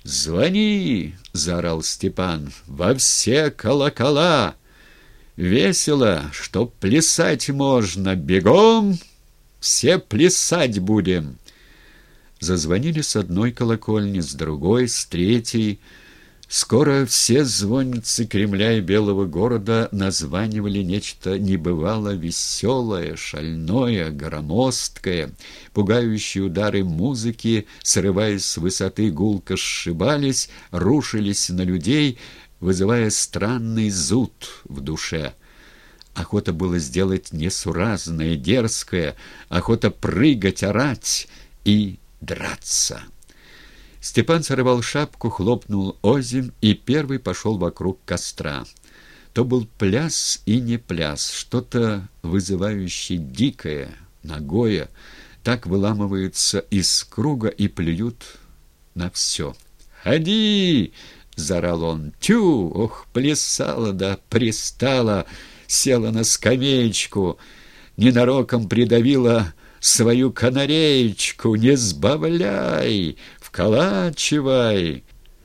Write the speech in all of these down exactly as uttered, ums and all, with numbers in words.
«Звони!» — заорал Степан. «Во все колокола! Весело, чтоб плясать можно! Бегом! Все плясать будем!» Зазвонили с одной колокольни, с другой, с третьей. Скоро все звонницы Кремля и Белого города названивали нечто небывало веселое, шальное, громоздкое. Пугающие удары музыки, срываясь с высоты, гулко сшибались, рушились на людей, вызывая странный зуд в душе. Охота было сделать несуразное, дерзкое, охота прыгать, орать и драться. Степан сорвал шапку, хлопнул озимь и первый пошел вокруг костра. То был пляс и не пляс, что-то вызывающее дикое, нагое. Так выламываются из круга и плюют на все. «Ходи!» — заорал он. «Тю! Ох, плясала да пристала!» Села на скамеечку, ненароком придавила свою канареечку. «Не сбавляй! Вколачивай!»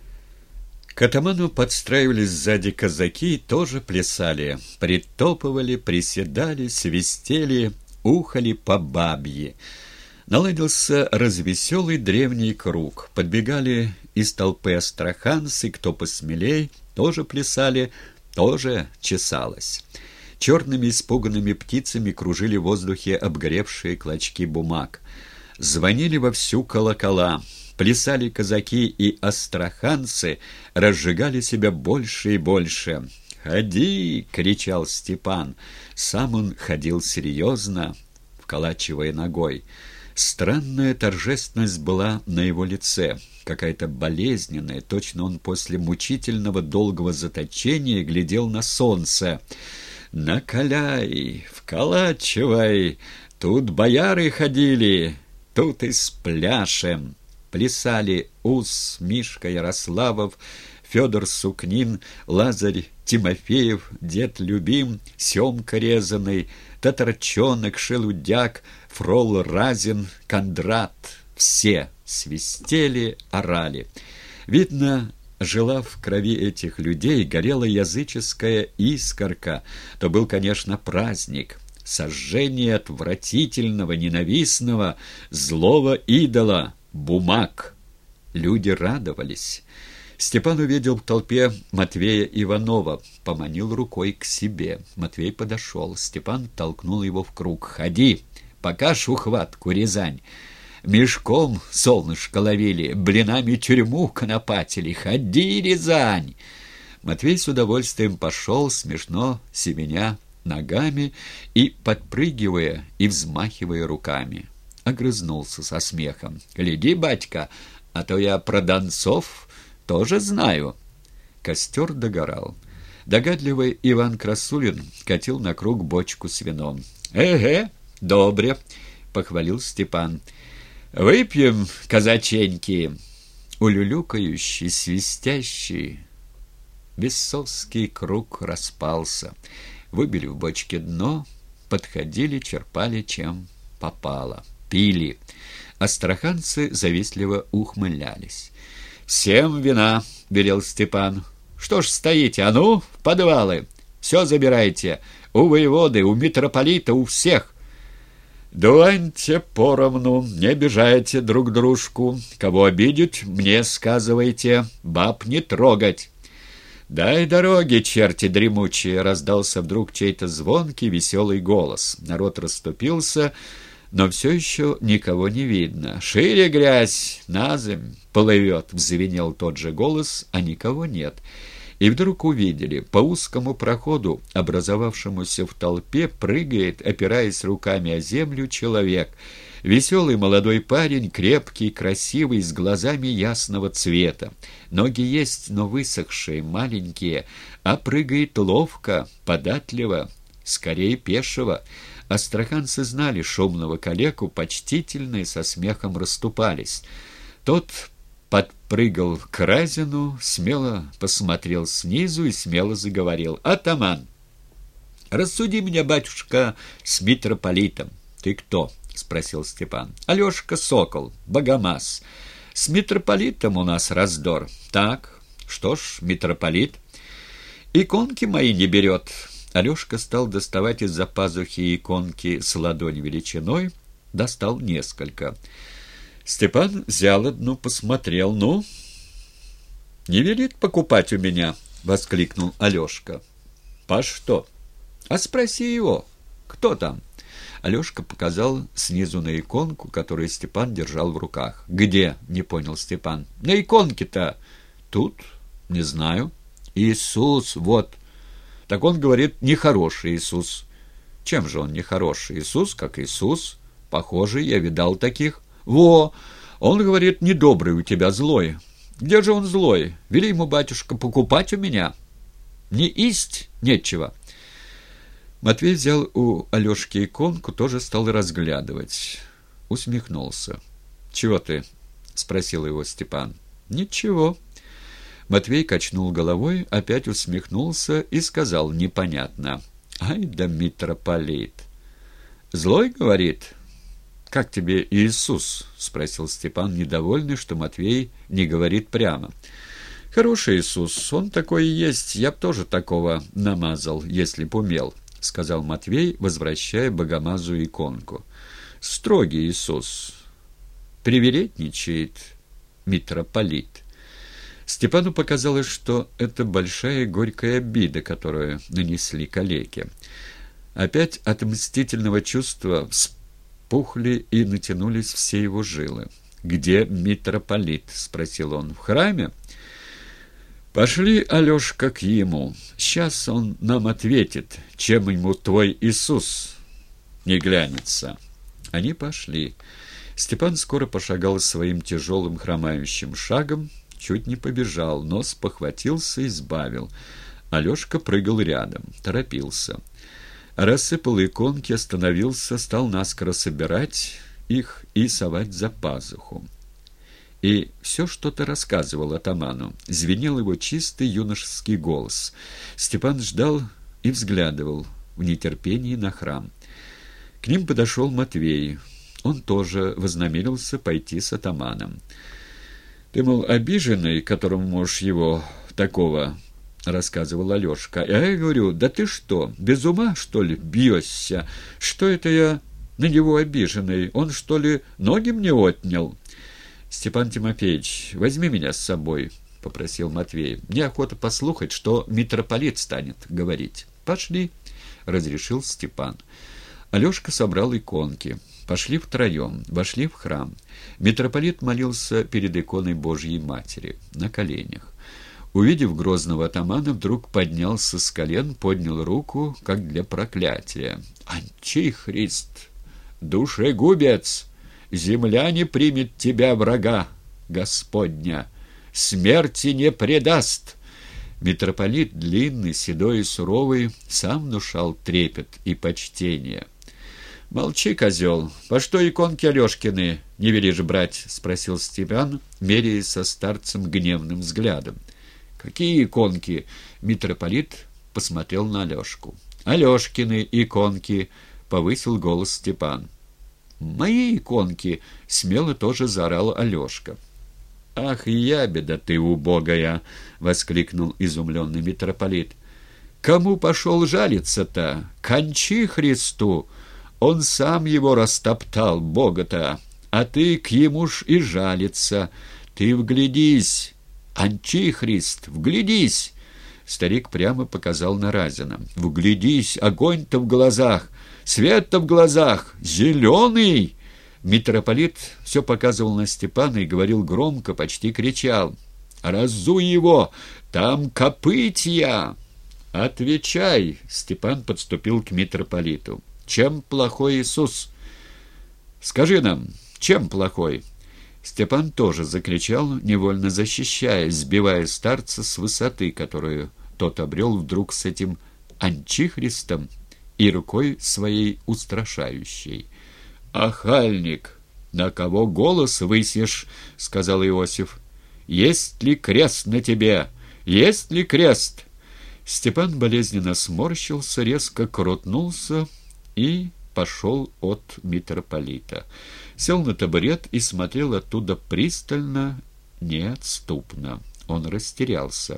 К атаману подстраивались сзади казаки и тоже плясали. Притопывали, приседали, свистели, ухали по бабье. Наладился развеселый древний круг. Подбегали из толпы астраханцы, кто посмелей, тоже плясали, тоже чесалось. Черными испуганными птицами кружили в воздухе обгоревшие клочки бумаг. Звонили вовсю колокола. Плясали казаки и астраханцы, разжигали себя больше и больше. «Ходи!» — кричал Степан. Сам он ходил серьезно, вколачивая ногой. Странная торжественность была на его лице, какая-то болезненная. Точно он после мучительного долгого заточения глядел на солнце. «Накаляй, вколачивай! Тут бояры ходили, тут и спляшем!» Плясали Ус, Мишка Ярославов, Федор Сукнин, Лазарь Тимофеев, Дед Любим, Семка Резаный, Татарчонок, Шелудяк, Фрол Разин, Кондрат. Все свистели, орали. Видно, жила в крови этих людей, горела языческая искорка. То был, конечно, праздник. Сожжение отвратительного, ненавистного, злого идола. Бумаг. Люди радовались. Степан увидел в толпе Матвея Иванова, поманил рукой к себе. Матвей подошел. Степан толкнул его в круг. «Ходи, покажь ухватку, Рязань. Мешком солнышко ловили, блинами тюрьму конопатили. Ходи, Рязань!» Матвей с удовольствием пошел, смешно семеня ногами и подпрыгивая и взмахивая руками. Огрызнулся со смехом. «Гляди, батька, а то я про донцов тоже знаю». Костер догорал. Догадливый Иван Красулин катил на круг бочку с вином. «Эге, добре», — похвалил Степан. «Выпьем, казаченьки». Улюлюкающий, свистящий, бесовский круг распался. Выбили в бочке дно, подходили, черпали, чем попало. Пили. Астраханцы завистливо ухмылялись. «Всем вина!» — велел Степан. «Что ж стоите? А ну, в подвалы! Все забирайте! У воеводы, у митрополита, у всех!» «Дуаньте поровну, не обижайте друг дружку. Кого обидеть, мне сказывайте. Баб не трогать!» «Дай дороги, черти дремучие!» — раздался вдруг чей-то звонкий, веселый голос. Народ расступился, но все еще никого не видно. «Шире грязь, наземь плывет!» — взвенел тот же голос, а никого нет. И вдруг увидели, по узкому проходу, образовавшемуся в толпе, прыгает, опираясь руками о землю, человек. Веселый молодой парень, крепкий, красивый, с глазами ясного цвета. Ноги есть, но высохшие, маленькие, а прыгает ловко, податливо, скорее пешего. Астраханцы знали шумного калеку, почтительно и со смехом расступались. Тот подпрыгал к Разину, смело посмотрел снизу и смело заговорил. «Атаман, рассуди меня, батюшка, с митрополитом». «Ты кто?» — спросил Степан. «Алешка Сокол, богомаз. С митрополитом у нас раздор. Так, что ж, митрополит. Иконки мои не берет. Алешка стал доставать из-за пазухи иконки с ладонь величиной, достал несколько. Степан взял одну, посмотрел. «Ну, не велит покупать у меня?» — воскликнул Алешка. «По что?» «А спроси его, кто там?» Алешка показал снизу на иконку, которую Степан держал в руках. «Где?» — не понял Степан. «На иконке-то». «Тут? Не знаю». «Иисус, вот». «Так он говорит, нехороший Иисус». «Чем же он нехороший? Иисус, как Иисус. Похожий, я видал таких». «Во! Он говорит, недобрый у тебя, злой». «Где же он злой? Вели ему, батюшка, покупать у меня. Не исть нечего». Матвей взял у Алешки иконку, тоже стал разглядывать. Усмехнулся. «Чего ты?» — спросил его Степан. «Ничего». Матвей качнул головой, опять усмехнулся и сказал непонятно. «Ай да митрополит!» «Злой, — говорит?» «Как тебе Иисус?» — спросил Степан, недовольный, что Матвей не говорит прямо. «Хороший Иисус, он такой и есть, я б тоже такого намазал, если б умел», — сказал Матвей, возвращая Богомазу иконку. «Строгий Иисус, привередничает митрополит». Степану показалось, что это большая горькая обида, которую нанесли калеке. Опять от мстительного чувства вспухли и натянулись все его жилы. «Где митрополит?» — спросил он. «В храме?» «Пошли, Алешка, к ему. Сейчас он нам ответит, чем ему твой Иисус не глянется». Они пошли. Степан скоро пошагал своим тяжелым хромающим шагом, чуть не побежал, но спохватился и сбавил. Алешка прыгал рядом, торопился. Рассыпал иконки, остановился, стал наскоро собирать их и совать за пазуху. И все что-то рассказывал атаману. Звенел его чистый юношеский голос. Степан ждал и взглядывал в нетерпении на храм. К ним подошел Матвей. Он тоже вознамерился пойти с атаманом. «Ты, мол, обиженный, которому можешь его такого...» — рассказывал Алешка. «А я говорю, да ты что, без ума, что ли, бьешься? Что это я на него обиженный? Он, что ли, ноги мне отнял?» «Степан Тимофеевич, возьми меня с собой», — попросил Матвей. «Мне охота послухать, что митрополит станет говорить». «Пошли», — разрешил Степан. Алешка собрал иконки. Пошли втроем, вошли в храм. Митрополит молился перед иконой Божьей Матери, на коленях. Увидев грозного атамана, вдруг поднялся с колен, поднял руку, как для проклятия. «Антихрист! Душегубец! Земля не примет тебя, врага Господня! Смерти не предаст!» Митрополит, длинный, седой и суровый, сам внушал трепет и почтение. «Молчи, козел! По что иконки Алешкины не велишь брать?» — спросил Степан, меряя со старцем гневным взглядом. «Какие иконки?» — митрополит посмотрел на Алешку. «Алешкины иконки!» — повысил голос Степан. «Мои иконки!» — смело тоже заорал Алешка. «Ах, ябеда ты убогая!» — воскликнул изумленный митрополит. «Кому пошел жалиться-то? Кончи Христу! Он сам его растоптал, Бога-то, а ты к ему ж и жалиться. Ты вглядись, Антихрист, вглядись!» Старик прямо показал на Разина. «Вглядись, огонь-то в глазах, свет-то в глазах, зеленый!» Митрополит все показывал на Степана и говорил громко, почти кричал. «Разуй его! Там копытья!» «Отвечай!» — Степан подступил к митрополиту. «Чем плохой Иисус? Скажи нам, чем плохой?» Степан тоже закричал, невольно защищаясь, сбивая старца с высоты, которую тот обрел вдруг с этим антихристом и рукой своей устрашающей. «Ахальник, на кого голос высишь?» — сказал Иосиф. «Есть ли крест на тебе? Есть ли крест?» Степан болезненно сморщился, резко крутнулся и пошел от митрополита. Сел на табурет и смотрел оттуда пристально, неотступно. Он растерялся.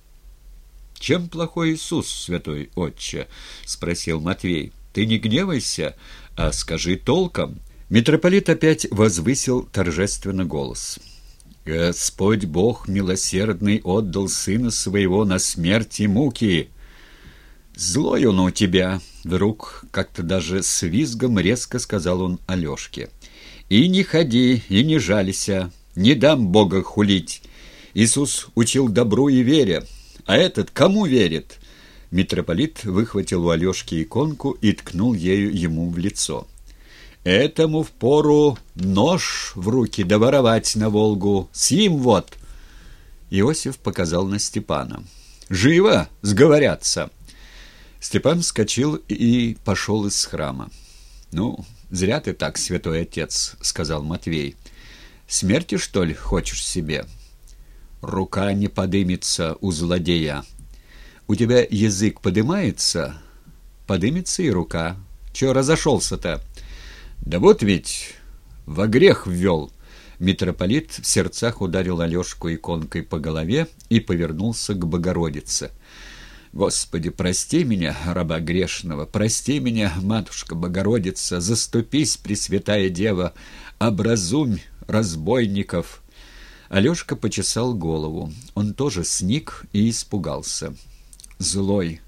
«Чем плохой Иисус, святой отче?» — спросил Матвей. «Ты не гневайся, а скажи толком». Митрополит опять возвысил торжественно голос. «Господь Бог милосердный отдал Сына Своего на смерть и муки. Злой он у тебя!» — вдруг как-то даже с визгом резко сказал он Алешке. «И не ходи, и не жалься, не дам Бога хулить. Иисус учил добру и вере. А этот кому верит?» Митрополит выхватил у Алешки иконку и ткнул ею ему в лицо. «Этому впору нож в руки доворовать на Волгу. Сим вот!» Иосиф показал на Степана. «Живо сговорятся!» Степан вскочил и пошел из храма. «Ну, зря ты так, святой отец», — сказал Матвей. «Смерти, что ли, хочешь себе?» «Рука не подымется у злодея. У тебя язык подымается, подымется и рука. Чего разошелся-то?» «Да вот ведь во грех ввел». Митрополит в сердцах ударил Алешку иконкой по голове и повернулся к Богородице. «Господи, прости меня, раба грешного, прости меня, матушка Богородица, заступись, Пресвятая Дева, образумь разбойников». Алешка почесал голову. Он тоже сник и испугался. «Злой.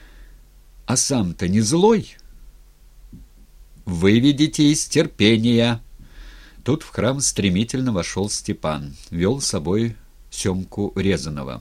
А сам-то не злой? Выведите из терпения». Тут в храм стремительно вошел Степан. Вел с собой Семку Резанова.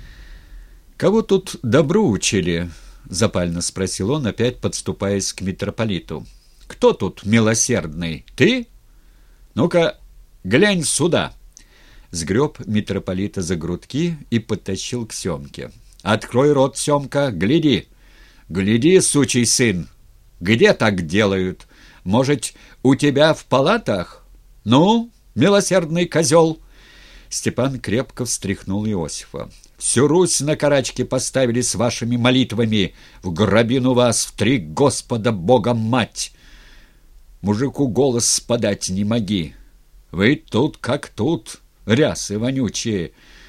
«Кого тут добру учили?» — запально спросил он, опять подступаясь к митрополиту. «Кто тут милосердный? Ты? Ну-ка, глянь сюда!» Сгреб митрополита за грудки и подтащил к Семке. «Открой рот, Семка, гляди! Гляди, сучий сын! Где так делают? Может, у тебя в палатах? Ну, милосердный козел!» Степан крепко встряхнул Иосифа. «Всю Русь на карачки поставили с вашими молитвами. В гробину вас, в три Господа Бога мать! Мужику голос подать не моги. Вы тут как тут, рясы вонючие.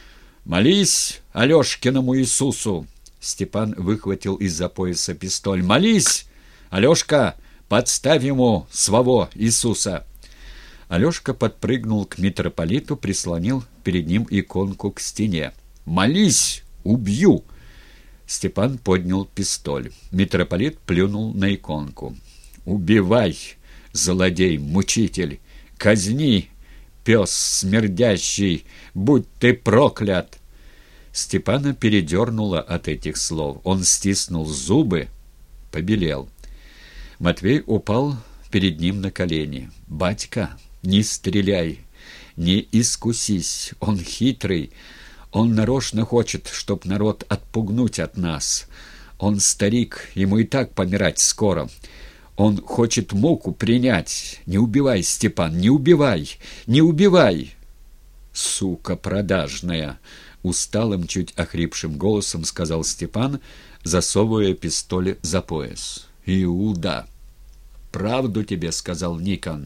Молись Алешкиному Иисусу!» Степан выхватил из-за пояса пистоль. «Молись! Алешка, подставь ему своего Иисуса!» Алешка подпрыгнул к митрополиту, прислонил перед ним иконку к стене. «Молись! Убью!» Степан поднял пистоль. Митрополит плюнул на иконку. «Убивай, злодей-мучитель! Казни, пес смердящий! Будь ты проклят!» Степана передернуло от этих слов. Он стиснул зубы, побелел. Матвей упал перед ним на колени. «Батька, не стреляй, не искусись, он хитрый, он нарочно хочет, чтоб народ отпугнуть от нас. Он старик, ему и так помирать скоро. Он хочет муку принять. Не убивай, Степан, не убивай, не убивай!» «Сука продажная!» — усталым, чуть охрипшим голосом сказал Степан, засовывая пистоль за пояс. «Иуда! Правду тебе сказал Никон.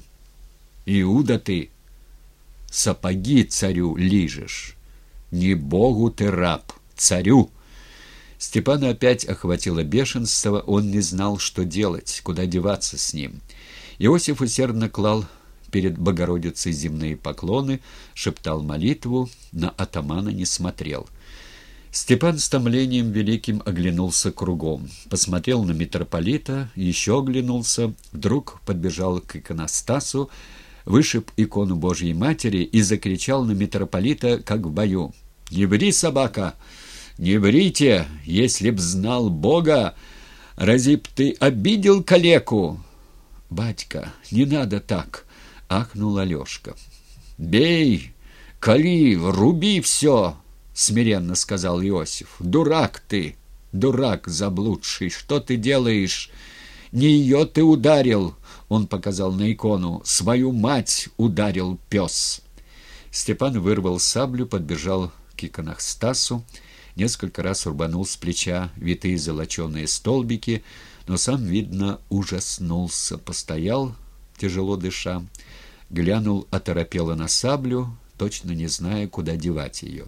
Иуда ты! Сапоги царю лижешь! Не Богу ты раб, царю!» Степана опять охватило бешенство, он не знал, что делать, куда деваться с ним. Иосиф усердно клал перед Богородицей земные поклоны, шептал молитву, на атамана не смотрел. Степан с томлением великим оглянулся кругом, посмотрел на митрополита, еще оглянулся, вдруг подбежал к иконостасу, вышиб икону Божьей Матери и закричал на митрополита, как в бою: «Не ври, собака! Не врите! Если б знал Бога, разве б ты обидел калеку?» «Батька, не надо так!» — ахнул Алешка. «Бей, кали, руби все!» — смиренно сказал Иосиф. «Дурак ты, дурак заблудший, что ты делаешь? Не ее ты ударил!» — он показал на икону. «Свою мать ударил пес!» Степан вырвал саблю, подбежал к иконостасу, несколько раз рубанул с плеча витые золоченые столбики, но сам, видно, ужаснулся, постоял, тяжело дыша, глянул оторопело на саблю, точно не зная, куда девать ее.